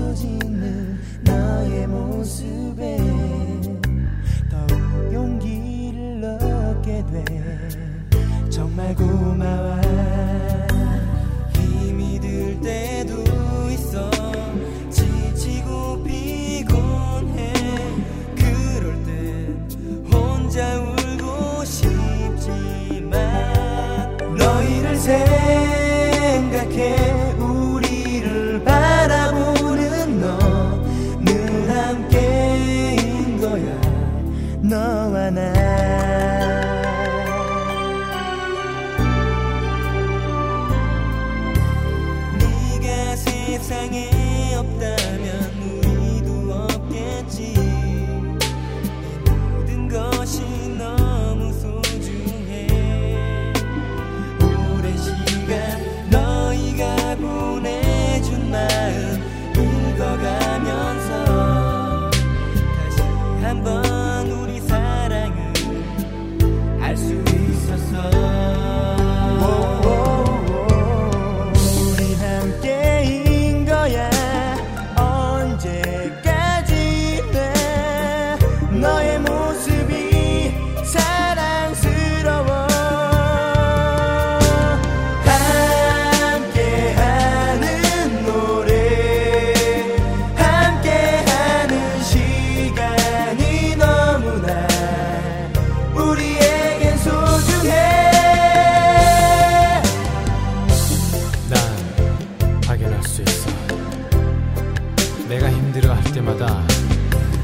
비춰지는 너의 모습에 더욱 용기를 얻게 돼. 정말 고마워. 힘이 들 때도 있어. 지치고 피곤해. 그럴 땐 혼자 울고 싶지만 너희를 생각해 우리를 바라보는 너 늘 함께인 거야. 너와 나. 네가 세상에 없다면 우리도 없겠지. 이 모든 것이 너무 소중해. 오랜 시간 너희가 보내준 마음 읽어가면서 다시 한번 우리 사랑을 알 수 있었어. 우린 함께인 거야. 언제까지나 너의 모습이 사랑스러워. 함께하는 노래, 함께하는 시간이 너무나 우리에겐 소중해. 난 확인할 수 있어. 내가 힘들어할 때마다